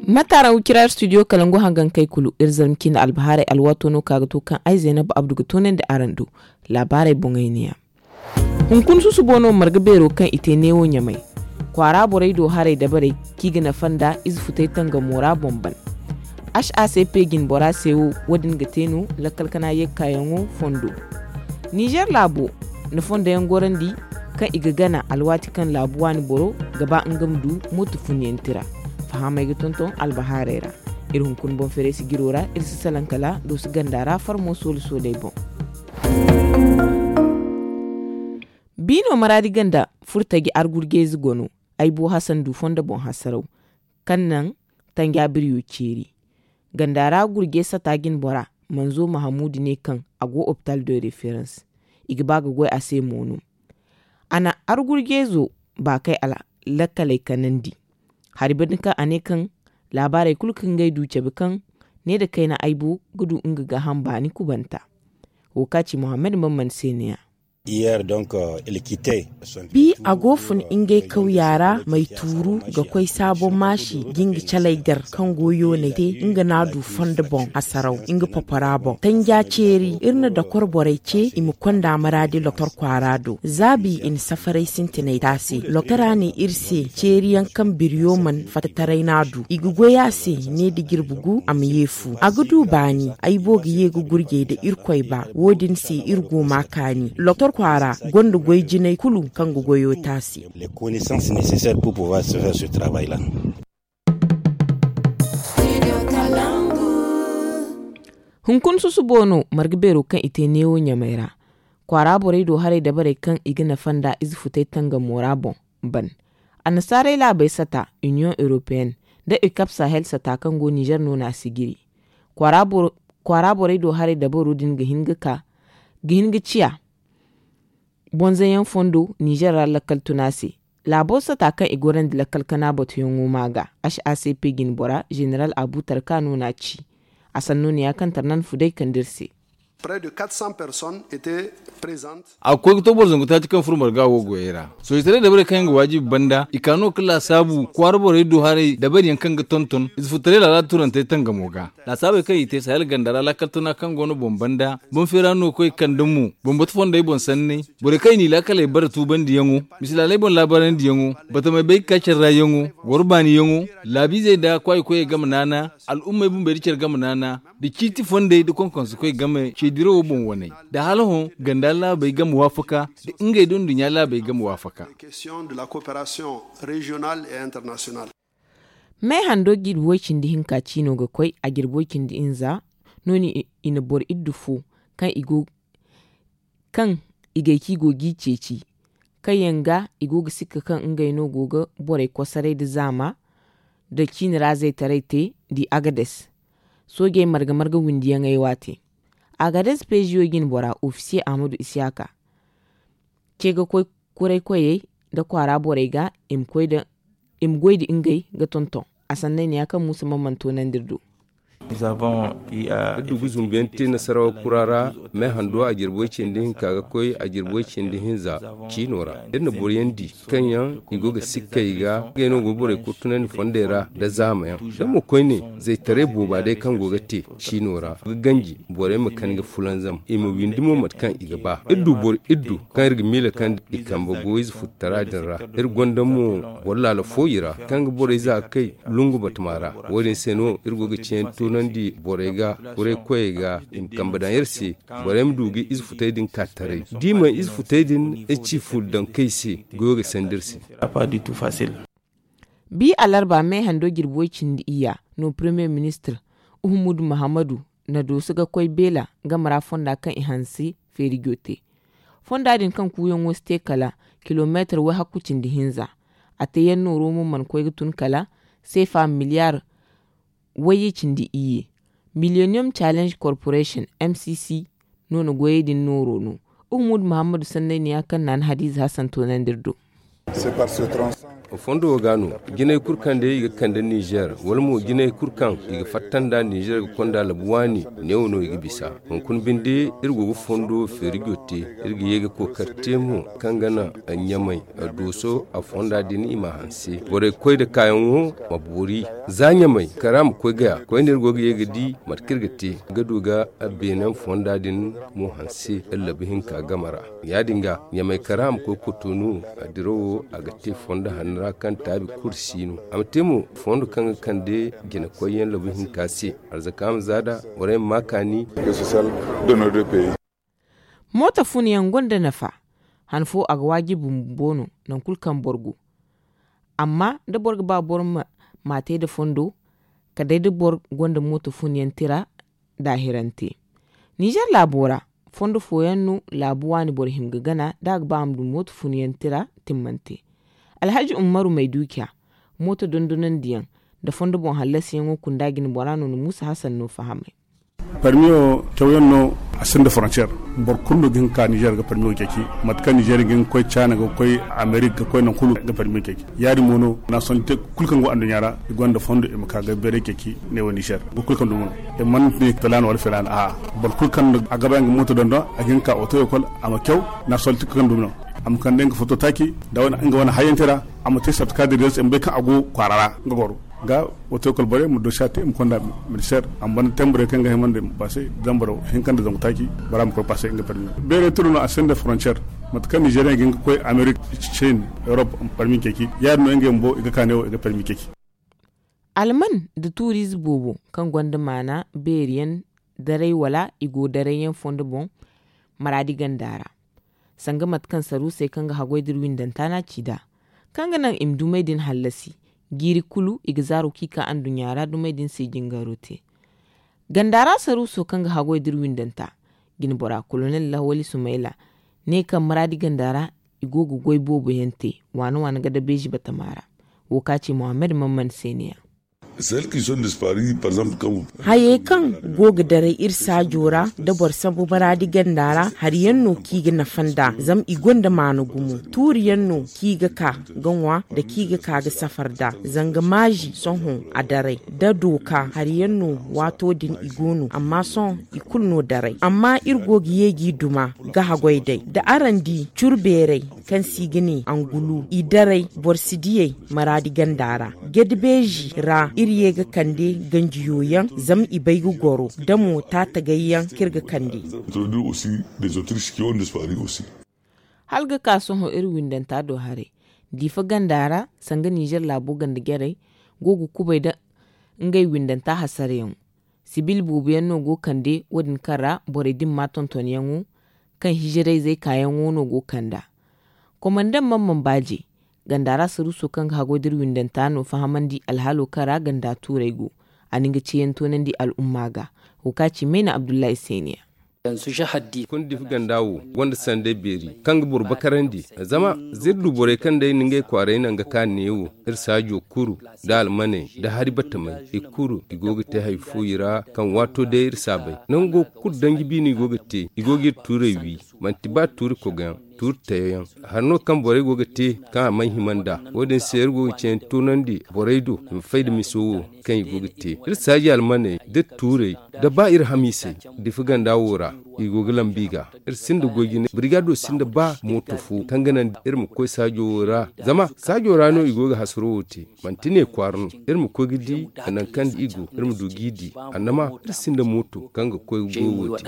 matara ukirar studio kalangu hangan kai kulu irzamkin albahare alwato no kaga to kan ai Zainab Abdu tonen da arando labarai bungainiya hunkun su bono marga bero kan ite newo nyamai kwara borai do hare da bare kigina fanda izfutai tanga mora bomban HACP gin bora sewo wadin gatenu lakalkana yekayango fondo Niger labo na fonda yan gorandi kan igagana alwati kan labuwani boro gaba ngamdu mutu funyentira fahama ga tonton albaharera irin kun bon fere sigirora irsi salankala do su gandara farmo sol so dai bon bino maradi ganda furtagi argurgezi gono aibo hasan du fonda bon hasarau kannan tanga biriyo ceri gandara gurge satagin bora manzo mahamudu ne kan ago hospital de reference igbaga goy ase mono ana argurgezo ba kai ala lakalai kanandi harbinka ane kan labarai kulkin gaidu cabikan ne da kai na aibu gudu inga ga hamba ni kubanta wokaci Muhammad Mamman Seniya Hier donc il quittait bi agofun ingai kauyara mai turu ga kwai sabon mashi gingi chalaigar kan goyo ne te inga nadu fonda bon asarau inga paparabo tanja ceri irna da korborai ce imu kwanda maradi loktor kwarado zabi in safarai sintine tasi loktora ne irse ceri yankan biryoman fatatarai nadu igugo yase ne da girbugu am yefu agudu bani aibo ga yegu gurge da irkwai ba wodin si irgo makani loktor kwara gondo goyjinai kulu kan goyo tasi les connaissances nécessaires pour pouvoir se faire ce travail là. Hunkun su bono margbero kan ite newo nyamaira kwara borai do hare da bare kan igina fanda izfutai tanga morabon ban anasare la bai sata Union Européenne da UCAP Sahel sata kan go Niger no na sigiri kwara borai do hare da borudin gihinga ciya bonzayen fondo Niger lakal tunasi labosa ta kan igoran da lakal kana batu yungu maga HACP gin bora General Abu Tarkano na ci a sannu ya kan tarnan fudai kan dirse Près de 400 personnes étaient présentes. Akwai to borzan ta cikin furmar gawo goyera. So itare da bare kan wajibi banda ikano kala sabu kwarbo redo hare da bare yankan ga tonton izfutare la turan tai tanga moga. La sabe kai ite sahel gandara la kaltuna kan gono bombanda bon ferano koi kan dumu bon batu fonda bon sanne bore kai ni la kala bar tu bandi yango misala lai bon labaran di yango bata mai bai kacin ra yango gorbani yango labi zai da koi gama nana al'umma bun bai rikar gama nana da kiti fonda da konkon su koi gama diro bon wane da halahon gandala bai ga muwafaka da ingai don dunya la bai ga muwafaka Question de la coopération régionale et internationale. mai hando girbokin di hinka cino ga koi a girbokin di inza noni ina bor iddufu kan igaiki gogi ceci kai yanga igoga sika kan ingai no goga bore kwasarai da zama da kinira zai taraite di agades soge marga windiyan aiwate Agades pejiyogin bora ofisiye Ahmadu Isiyaka ke ga kurai kwaye da kwara borai ga imgoi da ingai ga tonton a sannan ya kan musu mamanto nan dirdo. Dugu zumbiyante nasarawa kurara mai hando a girbocin din kaga koi a girbocin din hinza cinora dinna boryendi kanyan igoga sikka iga geno gobore kutunan fondera da zamayan dan mu koi ne zai tare boba dai kan gogate cinora ganji bore mu kan ga fulan zam imu windimo matkan iga ba iddu kan irga mila kan ikamba goyiz futara dinra gondamu walla foyira kan ga bore za kai lungu batmara wodin seno irgoga cen nandi borega kure koyega in kambadan yersi borem dugi izfutaydin katare dima izfutaydin eci fuldan kaisi goga sandirsi pas du tout facile bi alarba mai hando girbokin da iya no premier minister Uhumudu Muhammadu na dosu ga koi bela ga mara fonda kan ihansi ferigote fonda din kan kuyon waste kala kilometer wa hakucin da hinza a tayen noro mun man koi tun kala sai fa miliyar wayicin da iye Millennium Challenge Corporation MCC nono goyedin noro no Uhumudu Muhammadu sannan ya kan nan Hadiza Hassan tonan dirdo fondo gano gine kurkan da yiga kanda Niger walmo gine kurkan yiga fattanda Niger ga konda labuwani newno yiga bisa kun binde irgo fondo ferigote irga yega ko kartemu kangana anyamai doso a fonda dini ima hanse bore koy da kayan wo maburi zanya mai karam koy ga koy ne irgo yega di matkirgate gaduga abenan fonda din mu hanse allabihin ka gamara ya dinga nyamai karam ko kotonu adiro aga te fonda hanra kan tabi kursinu amtemu fondo kan kande gina koyen labihin kasi arzakam zada bore makani mota funiyan gonda nafa hanfo aga wajibin bono nan kulkan borgo amma da borgo ba borma mate da fondo ka dai da borgo gonda mota funiyan tira da hirante Niger labora fondo foyannu labuwani bor himga gana da ba amdu mota funiyan tira timmante Alhaji Umaru mai dukiya mota dondonan diyan da fondo bon halasi yango kundagin borano no Musa Hassan no fahame permio tawyanno asende frontière bor kundu gin ka Niger ga permio keki matka Niger gin koy China ga koy America koy nan kulu ga permio keki yari mono na sonte kulkan go andu nyara gonda fondo e maka ga bere keki ne woni Niger bu kulkan dum e man ni pelan wal felan bor kulkan aga bang moto dondo agin ka auto ekol ama kew na solti kulkan dum am kan den foto taki da wona anga wona hayentera am te sat cadre des embe ka ago kwarara ngoro ga woto kol bare mu do shate mu konda ministère am ban tembre kan ga hemande passé dambaro hen kan da taki baram ko passé nga permis bere tourno à sende frontière mat kan Nigeria gi ko Amerique Chine Europe permis keki yar no ngem bo ga kanewo ga permis keki alman da tourisme bobo kan gonda mana beriyan dare wala igo dare yan fondo bon maradi gandara sanga mat kan saru sai kan ga hagoi dirwin dantana cida kan ga nan imdumai din hallasi giri kulu igzaru kika an dunyara dumai din sai jingarote gandara saru so kan ga hagoi dirwin danta gin bora colonel lawali sumaila ne kan maradi gandara igogo goi bobo yante wani ga da beji batamara wokaci Muhammad Mamman Seniya Celles qui sont disparues, par exemple, comme... Haye kan goga dare irsa jora da borsa bubaradi gandara har yanno kiga na fanda zam igonda manu gumu turi yanno kiga ka ganwa da kiga ka ga safarda zanga maji son hon a dare da doka har yanno wato din igonu amma son ikulno dare amma irgogi yegi duma ga hagoidai da arandi curbere kan sigini angulu idare borsidiye maradi gandara gedbeji ra iriye ga kande ganjiyoyan zam ibaigu goro damo ta tagayyan kirga kande aussi des autriches qui ont disparu aussi halga kason ho irwin dan ta do hare difa gandara sanga Niger labo ganda gere gogu kubai da ngai windan ta hasariyan sibil bubiyan no go kande wadin kara bore din maton tonyangu kan hijirai zai kayan wono go kanda komandan mamman baje gandara su ruso kan hagodir windan tano fahamandi alhalo kara ganda turaigo aninga ciyen tonan di al'umma ga hukaci mena Abdullahi Seniya yanzu shahadi kun difi gandawo wanda sande beri kan gbur bakarandi zama zirdu bore kan dai ninge kware nan ga kan newo irsajo kuru da almane da hari batamai ikuru igoga te haifu yira kan wato da irsabai nan go kuddan gibini igoga te igoga turewi manti ba turi kogan turtayan harno kan bore goga te kan man himanda wodin sayar go cen tunandi boredo faida miso kan goga te irsaji almane da ture da ba ir hamise difi gandawora igoga lambiga irsinda gogine brigado sinda ba motofu kan ganan irmu ko sajora zama sajora no igoga hasrowote mantine kwarno irmu ko gidi nan kan igo irmu dugidi annama irsinda moto kan ga ko gowote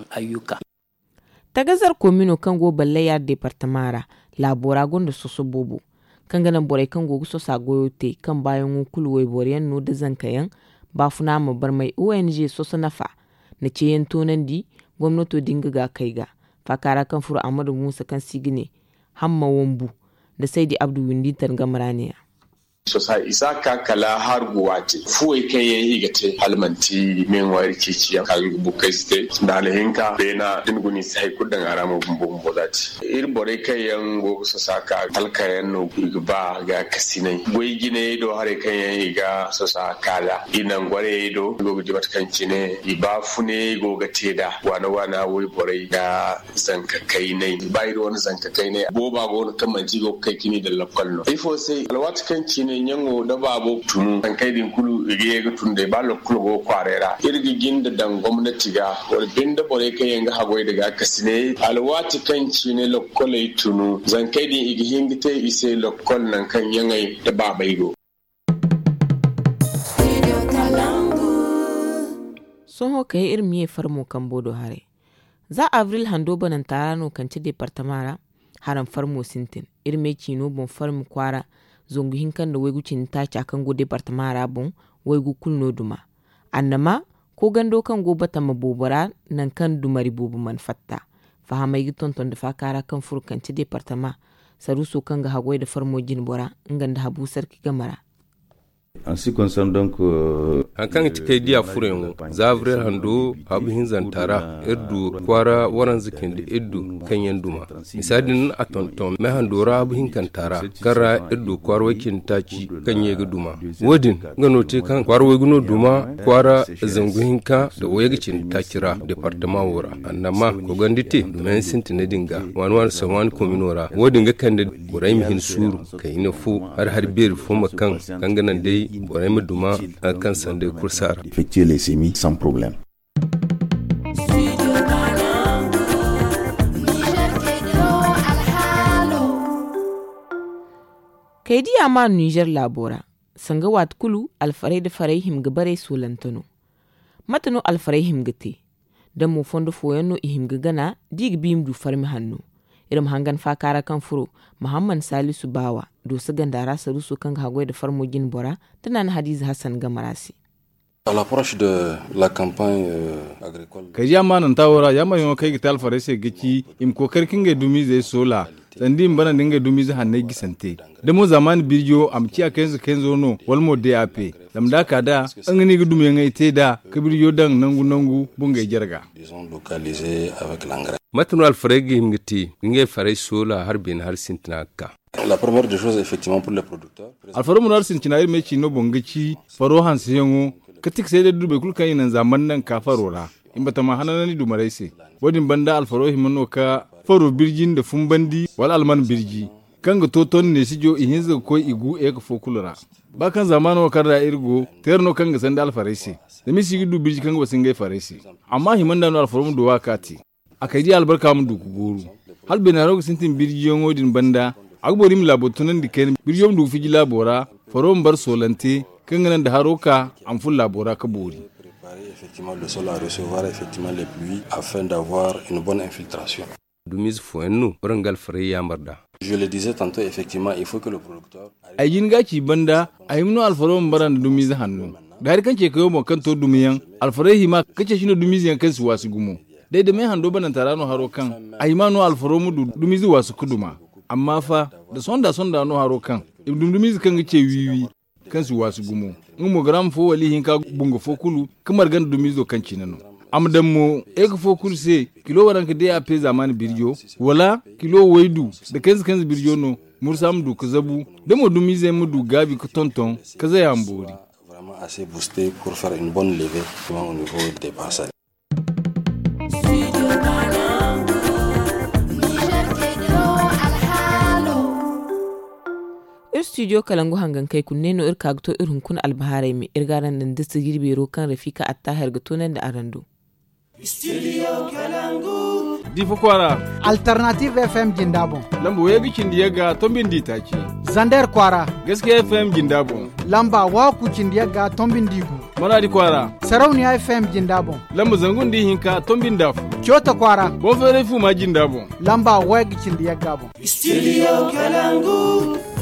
tagazar komino kan go balle ya departamara labora gonda soso bobo kan ganan borai kan go so sagoyote kan bayan kulwai boriyan no da zankayan ba funa ma bar mai ONG soso nafa na ce yan tonan di gwamnato dinga ga kai ga fakara kan furu Ahmadu Musa kan sigine hamma wombu da sai di Abdu Winditar gamraniya so sa isa ka kala har guwate fuwai kai yayi gate halmanti men wari kici ya kalu bukai ste dalahinka bena dinguni sai kudan arama bumbum bodati ir bore kai yan go so sa ka kalkayen no ba ga kasinai goyi gine do hare kai yayi ga so sa kala inan gware do go jibat kanci ne iba fune go ga teda wana wai bore ga zanka kai ne bai do wani zanka kai ne boba go kan manji go kai kini da lakwalno ifo sai alwat kanci ne nyango da babo tunu an kai din kulu ige ga tunde ba lokulu go kwarera irgi ginda dan gwamnati ga wal binda bore kai yanga hagoi daga kasine alwat kanci ne lokole tunu zan kai din igi hingite ise lokol nan kan yangai da babai go sun hoka yi irin miye farmo kan bodo hare za avril hando banan tarano kan ci departamara haran farmo sintin irme kino bon farmo kwara zongu hinkan da waigu cin ta ci akan go departamara bon waigu kulno duma annama ko gando kan go bata mabobara nan kan dumari bobu man fatta fahamai tonton da fakara kan furkan ci departama saruso kan ga hagoi da farmo jin bora inganda habu sarki gamara. En ce qui concerne donc an kan tikai dia furen zavre hando habu hinzan tara irdu kwara waran zikin da iddu kan yanduma misadin atonton me handora habu hinkan tara kara iddu kwara wakin taci kan yega duma wodin gano te kan kwara wegno duma kwara zangu hinka da oyegicin takira departement wora annama ko gandite dumen sintine dinga wanwan sawan kominora wodin ga kan da burai mihin suru kai na fu har ber fu makan kanganan dai burai mu duma kan sande kursar effectuer les semis sans problème. Kaidi ama Niger labora sanga wat kulu alfarai da farai him gabare solantano matano alfarai him gate dan mu fondo foyanno ihim gana dig bim du farmi hannu irim hangan fakara kan furo Muhammad Salisu Bawa do su gandara su rusu kan hagwai da farmogin bora tana na Hadiza Hassan Gamarasi. À l'approche de la campagne agricole. Kaji amma nan tawara ya mai kai gital farese gici im kokar kinga dumi zai sola sandim bana dinga dumi zai hanne gisante da mu zaman birjo amci a kenzo no walmo DAP lamda kada an gani ga dumi ngai te da kabirjo dan nangu bunga jarga. Disons localisé avec l'engrais. Matnu alfregi himgiti ngai farai sola harbin har sintnaka. La première des choses effectivement pour les producteurs. Alfaro munar sintinai me chino bongaci faro hansiyango katik sai da dube kulkan yin zaman nan ka farora in bata ma hananani dumarai sai wadin banda alfaro himano ka faro birjin da fun bandi wal alman birji kan ga toton ne sijo ihinza ko igu e ka fokulura ba kan zamano karda irgo terno kan ga sanda alfarai sai da misi gidu birji kan ga singai farai sai amma himanda no alfaro mu do wakati akai ji albarka mu du guru hal benaro sintin birji yongodin banda agborim labotunan diken birjom du fiji labora faro mbar solante kanganan da haroka an ful labora ka bori. Effectivement le sol à recevoir effectivement les pluies afin d'avoir une bonne infiltration. Dumiz fuennu brangal frey yamarda. Je le disais tantôt effectivement il faut que le producteur ayin gaci banda ayimno alfaro mbaran dumiz hannu da har kan ce kayo mo kan to dumiyan alfarehi ma kace shine dumiz yan kan su wasu gumo dai da mai hando banan tarano harokan ayimano alfaro mu dumiz wasu kuduma amma fa da sonda no harokan dumiz kan ce wiwi kansu wasu gumo ngumo gram fo wali hinka bungo fo kulu kamar gan dumizo kan cinano amdan mo eka fo kulu se kilo waran ka DAP zaman birjo wala kilo waidu da kansu birjo no mursam du kazabu da mo dumize mu du gabi ko tonton kaza ya ambori vraiment assez boosté pour faire une bonne levée au niveau des parcelles. Studio Kalangu hangan kai kunne no irka gto irin kun albaharai mi irgaran nan disu girbe rokan Rafika Attahar gato nan da arando. Studio Kalangu. Difu kwara. Alternative FM Jindabo. Lambo ya gikin da yaga tombin ditaci. Zander kwara. Gaskiya FM Jindabo. Lamba waku cindiyaga tombin digu. Maradi kwara. Sarauniya FM Jindabo. Lamba zangun di hinka tombin dafu. Kyota kwara. Bon fere fu ma Jindabo. Lamba wagi cindiyaga bo. Studio Kalangu.